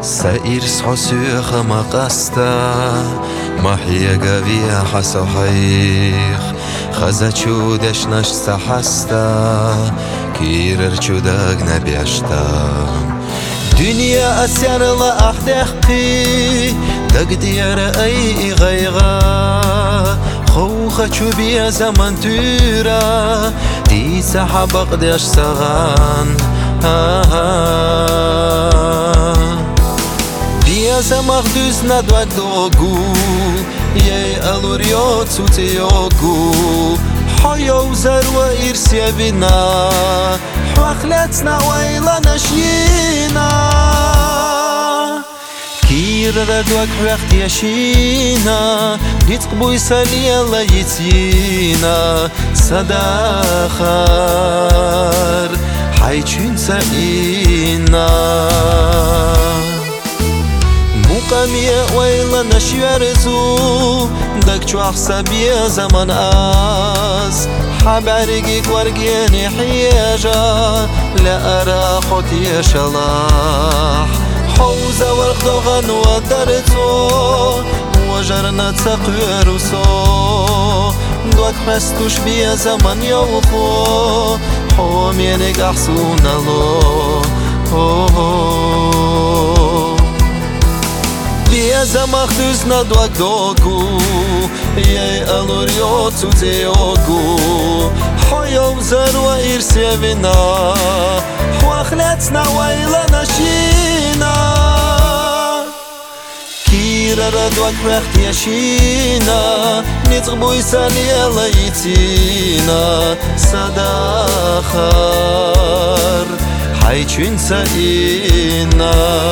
سائرس حسوخ مقاستا محيا قوية حسو حيخ خزا چودش نش سحستا كيرر چوداق نبيشتا دنيا أسيرلا أحدقي تقدير أي غيغا خوخة چوبيا زمن تورا دي سحبق ديش سغان Biazamach düz na dwag dogu Jej aluriot sute yogu Hoyo zarwa irsia vina Hwachletsna waila nashina Kira dwag hwacht yashina Nitqbu isalia la yitina Sadakhar Haychun sa'ina Muqamiya wayla nashwarzu Dak chuach sabiya zaman az Habarigik wargiyani hiyaja La ara khoti shalah Hawza warqdogan wadartu Wajarna taqwiruso Dwak mastush biya zaman yawkho حوم ينك أحسون الله بيا زمخ دوزنا دوك دوكو ياي ألوريوت سوتيوكو حيو زروا إرسيا بنا وأخلتنا ويلا نشينا كيرا ردوك وقت يشينا نتغبو يسالي الله يتينا Sadakhar Haychun sa'ina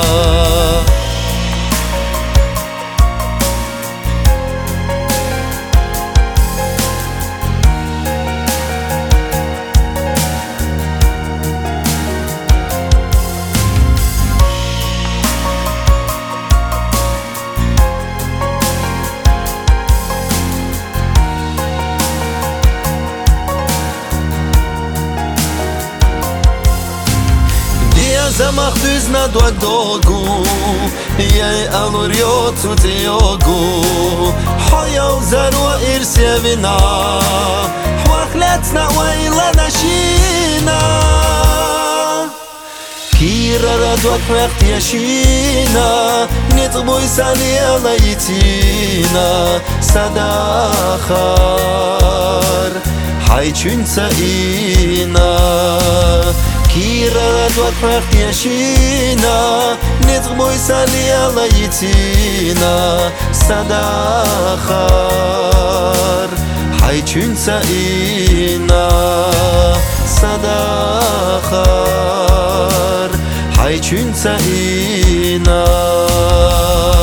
Zamach düzna dwag dogu Yay aluriot sutiogu Hoyo zarwa irsia vina Hwachletsna wayla nashina Kira radwak waqt yashina Nitqbu isali ala yitina Sadakhar Haychun sa'ina كيرا دوك وقت يشينا نتغبو يسالي الله يتينا Sadakhar Haychun sa'ina Sadakhar Haychun sa'ina